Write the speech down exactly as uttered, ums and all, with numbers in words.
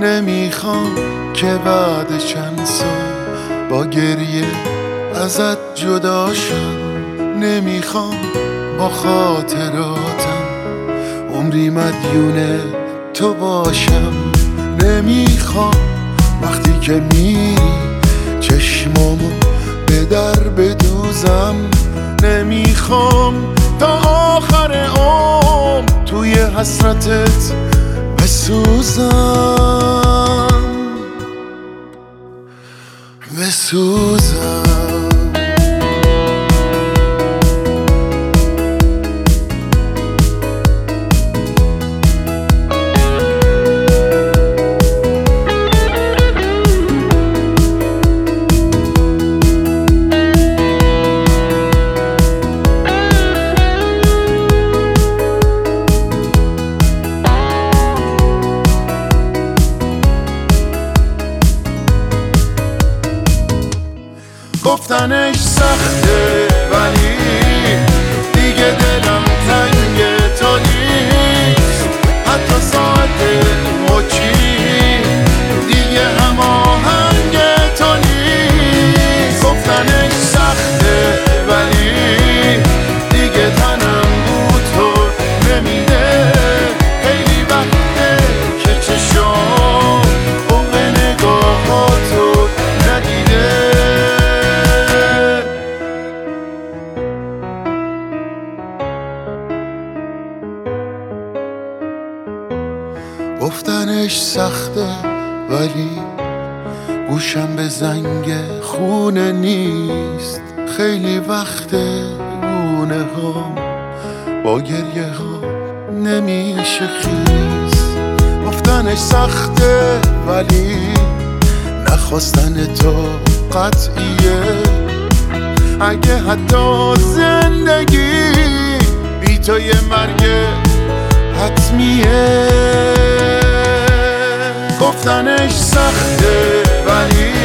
نمیخوام که بعد چند سال با گریه ازت جدا شم. نمیخوام با خاطراتم عمری مدیون تو باشم. نمیخوام وقتی که میری چشمامو به در بدوزم. نمیخوام تا آخر عمر توی حسرتت بسوزم بسوزم گفتنش سخته ولی دیگه دلم تنگ تو نیست. حتی ساعت مچی دیگه هماهنگ تو نیست. گفتنش سخته ولی دیگه تنم بود تو نمیده. خیلی وقته که چشام عمق نگاهاتو ندیده. گفتنش سخته ولی گوشم به زنگ خونه نیست. خیلی وقته گونه ها با گریه ها نمیشه خیست. گفتنش سخته ولی نخواستن تو قطعیه. اگه حتی زندگی بی تو یه مرگ حتمیه. گفتنش سخته ولی